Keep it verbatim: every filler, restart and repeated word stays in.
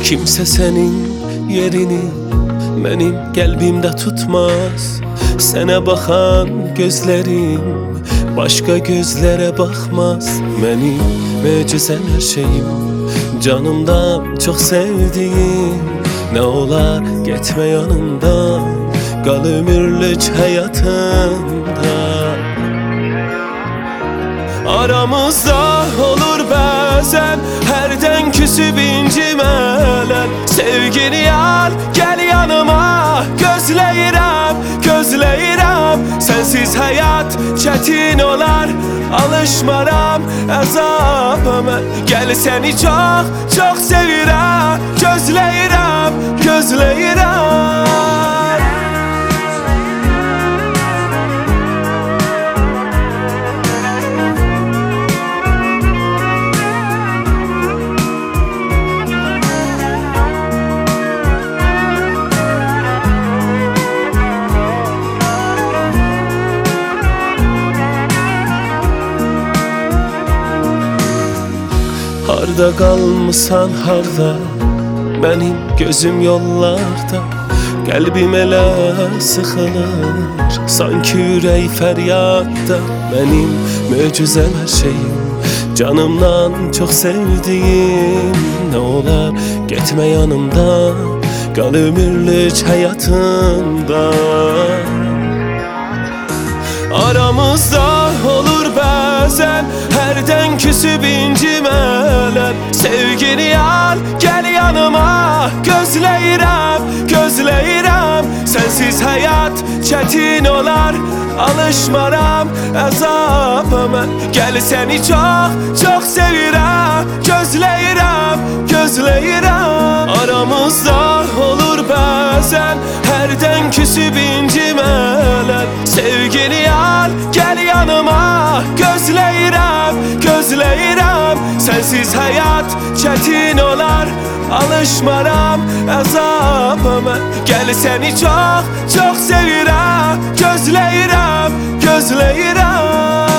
Kimse senin yerini benim kalbimde tutmaz. Sene bakan gözlerim başka gözlere bakmaz. Benim mucizen her şeyim, canımdan çok sevdiğim. Ne olar gitme yanımdan, kal ömürlük hayatımda. Aramızda olur bazen herden küsüp incimeler. Sevgini al gel yanıma, gözleyirəm, gözleyirəm. Sensiz hayat çetin olar, alışmaram əzabıma. Gel seni çok çok sevirəm, gözleyirəm, gözleyirəm. Harda kalmışsan harda, benim gözüm yollarda. Kalbim elə sıxılır, sanki ürək fəryadda. Benim möcüzəm her şeyim, canımdan çok sevdiğim. Ne olar gitme yanımdan, kal ömürlük hayatımda. Aramızda olur bazen herden küsüp incimeler. Sevgini al gel yanıma, gözleyirəm, gözleyirəm. Sensiz hayat çetin olar, alışmaram əzabıma. Gel seni çok çok sevirəm, gözleyirəm, gözleyirəm. Aramızda olur bazen herden küsüp incimeler. Sevgini al gel yanıma, gözleyirəm, gözleyirəm. Sensiz hayat çetin olar, alışmaram əzabıma. Gel seni çok çok sevirəm, gözleyirəm, gözleyirəm.